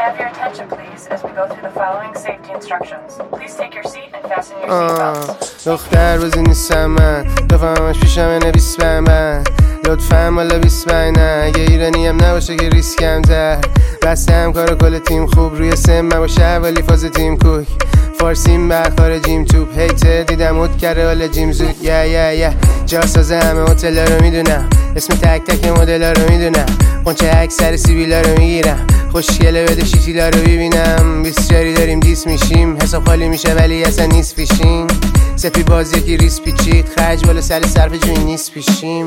have your attention please as we go through the following safety instructions. Please take your seat and fasten your seatbelts. دختر بازی نیستم من دفعهمش پیشم نویس من لطفاً مالا 25 نه اگه ایرانی هم نباشه که ریسکم تر بسته هم کار کل تیم خوب روی سم باشه ولی فاز تیم کوک فارسیم بر خارجیم توپ هیتر دیدم اوت کرده حالا جیم زود یا جاسازه همه هتلا رو میدونم اسم تک تک مدلا رو میدونم قنچه اکثر سیبیلا رو میگیرم خوشگله بده شیتیلا رو ببینم 20 جاری داریم دیس میشیم حساب خالی میشه ولی اصلا نیست پیشین سپی بازی که ریس پیچید خرج بالا سر صرف جوی نیست پیشیم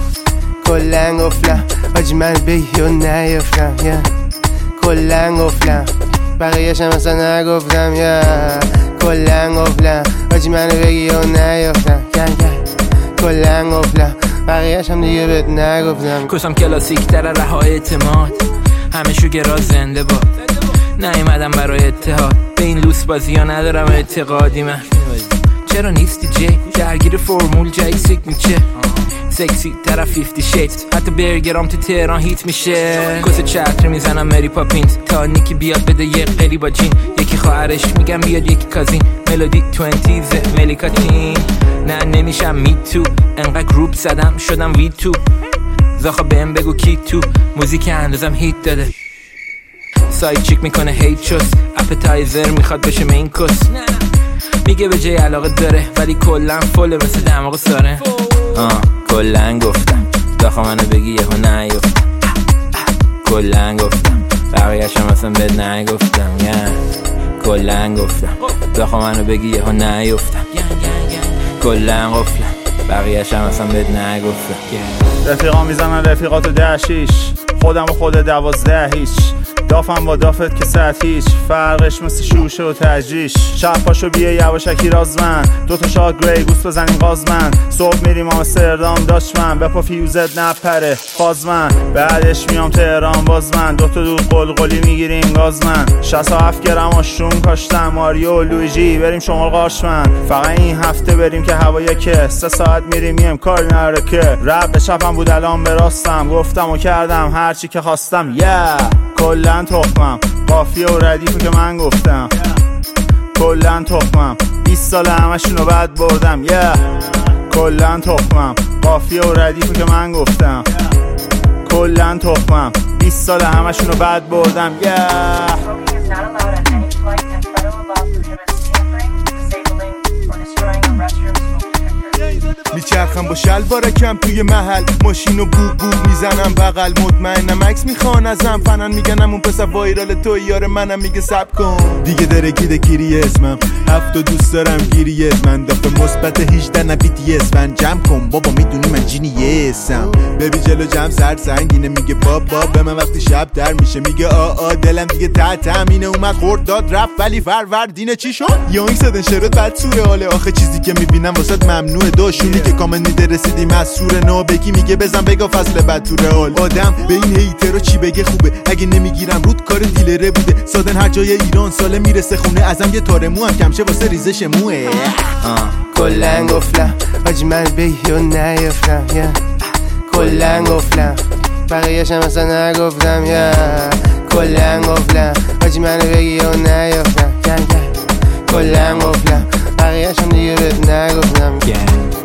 کلن گفتم آجی من بگی و نیفتم کلن گفتم بقیهش هم اصلا نگفتم کلن گفتم آجی منو بگی و نیفتم کلن گفتم بقیهش هم دیگه بهت نگفتم کسم کلاسیک تر رها اعتماد همه شوگرا زنده باد نیومدم برای اتحاد به این لوس بازی ها ندارم اعتقادی من چرا نیستی جی درگیر فرمول جای سیگنیچر سکسی طرف 50 shades حتی برگرام تو تهران هیت میشه کس چتر میزنم مری پاپینز تا نیکی بیاد بده یه قلی با جین یکی خواهرش میگم بیاد یکی کازین ملودی 20s ملیکاتین نه نمیشم می تو انقدر گروپ زدم شدم وی تو زاخا بهم بگو کی تو موزیک اندازم هیت داده ساید چیک میکنه هیت شوز اپتایزر میخواد بشه مین کس میگه به جای علاقه داره ولی کلن فله مثل دماغ ساره کلن گفتم داخل منو بگی یهو نیفتم کلن گفتم بقیهش هم اصلا بهت نگفتم کلن گفتم داخل منو بگی یهو نیفتم کلن گفتم بقیهش هم اصلا بهت نگفتم رفیقا میزنن رفیقاتو 10 خودم و خود 12 هیچ دافم با دافت که ساعت هیچ فرقش مثل شوشه و تجریش شب پاشو بیه یواشکی رازمن دوتا شاد گری گوست بزنیم غازمن صبح میریم آمستردام داشمن بپا فیوزت نپره فازمن بعدش میام تهران بازمن دوتا دود قلقلی میگیریم گازمن 67 گرم آشروم کاشتم ماریو لویجی بریم شمال قارشمن فقط این هفته بریم که هوا که 3 ساعت میریم میم کار نره که رب به چپم بود الان به راستم گفتم و کردم هرچی که خواستم کلن تخمم قافیه و ردیفو که من گفتم کلن تخمم 20 سال همشونو بد بردم کلن تخمم قافیه و ردیفو که من گفتم کلن تخمم 20 سال همشونو بد بردم میچرخم با شلوارکم توی محل ماشینو بوق بوق میزنم بغل مطمئنم عکس میخوان ازم فنن میگنم اون پسر وایرال تو یار منم میگه سب کن دیگه درکیده کیری اسمم 7 دوست دارم گیری من دفعه مثبت 18 نه BTS من جمع کن بابا میدونی من جینیسم ببی جلو جمع سر سنگینه میگه بابا به من وقتی شب در میشه میگه دلم دیگه تامینه اومد خورد داد رفت ولی فروردینه چی شد یا این صدن شرط بد سوره حاله آخه چیزی که میبینم واسط ممنوعه داشونی که کامنت میده رسیدیم از سوره نو بگی میگه بزن بگا فصل بعد تو رئال آدم به این هیترو چی بگه خوبه اگه نمیگیرم رود کار دیلره بوده سادن هر جای ایران ساله میرسه خونه ازم یه تار مو هم کمشه واسه ریزش موه کلن گفتم آجی من بگی و نیفتم کلن گفتم بقیهش هم اصلا نگفتم کلن گفتم آجی منو بگی و نیفتم کلن گفتم بقیهش هم دیگه بهت نگفتم